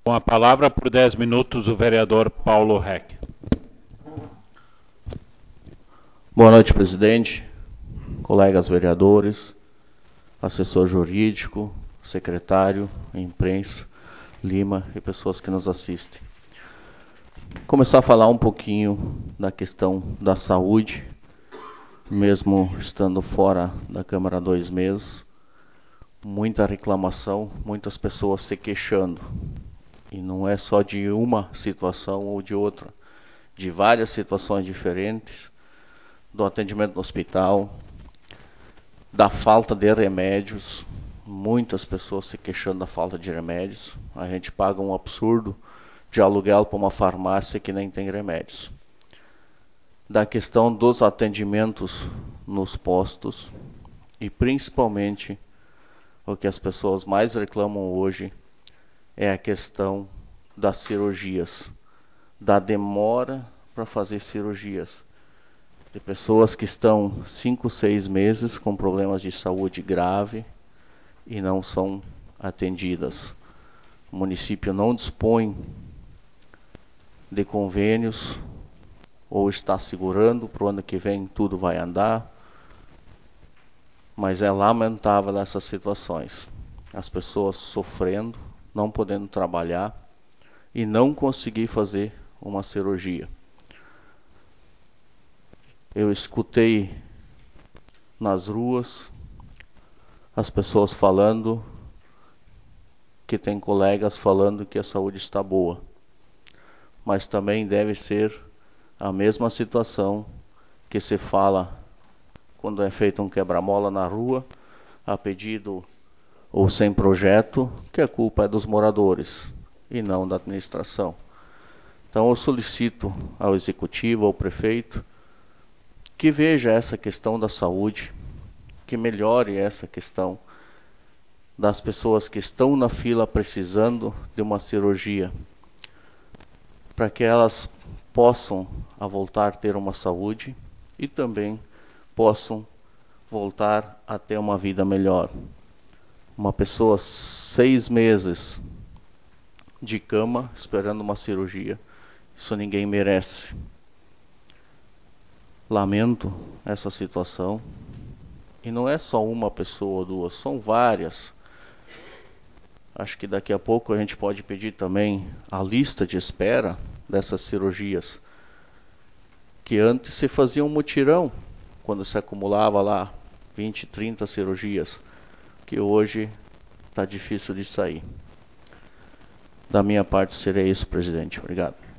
Com a palavra por 10 minutos o vereador Paulo Reck. Boa noite, presidente, colegas vereadores, assessor jurídico, secretário, imprensa, Lima e pessoas que nos assistem. Começar a falar um pouquinho da questão da saúde, mesmo estando fora da Câmara há 2 meses, muita reclamação, muitas pessoas se queixando. E não é só de uma situação ou de outra, de várias situações diferentes, do atendimento no hospital, da falta de remédios, muitas pessoas se queixando da falta de remédios. A gente paga um absurdo de aluguel para uma farmácia que nem tem remédios. Da questão dos atendimentos nos postos e principalmente o que as pessoas mais reclamam hoje é a questão das cirurgias, da demora para fazer cirurgias. De pessoas que estão 5, 6 meses com problemas de saúde grave e não são atendidas. O município não dispõe de convênios ou está segurando para o ano que vem tudo vai andar, mas é lamentável essas situações. As pessoas sofrendo, não podendo trabalhar e não conseguir fazer uma cirurgia. Eu escutei nas ruas as pessoas falando que tem colegas falando que a saúde está boa, mas também deve ser a mesma situação que se fala quando é feito um quebra-mola na rua, a pedido ou sem projeto, que a culpa é dos moradores e não da administração. Então eu solicito ao executivo, ao prefeito, que veja essa questão da saúde, que melhore essa questão das pessoas que estão na fila precisando de uma cirurgia, para que elas possam voltar a ter uma saúde e também possam voltar a ter uma vida melhor. Uma pessoa 6 meses de cama esperando uma cirurgia, isso ninguém merece. Lamento essa situação. E não é só uma pessoa ou duas, são várias. Acho que daqui a pouco a gente pode pedir também a lista de espera dessas cirurgias. Que antes se fazia um mutirão, quando se acumulava lá 20, 30 cirurgias. Que hoje está difícil de sair. Da minha parte seria isso, presidente. Obrigado.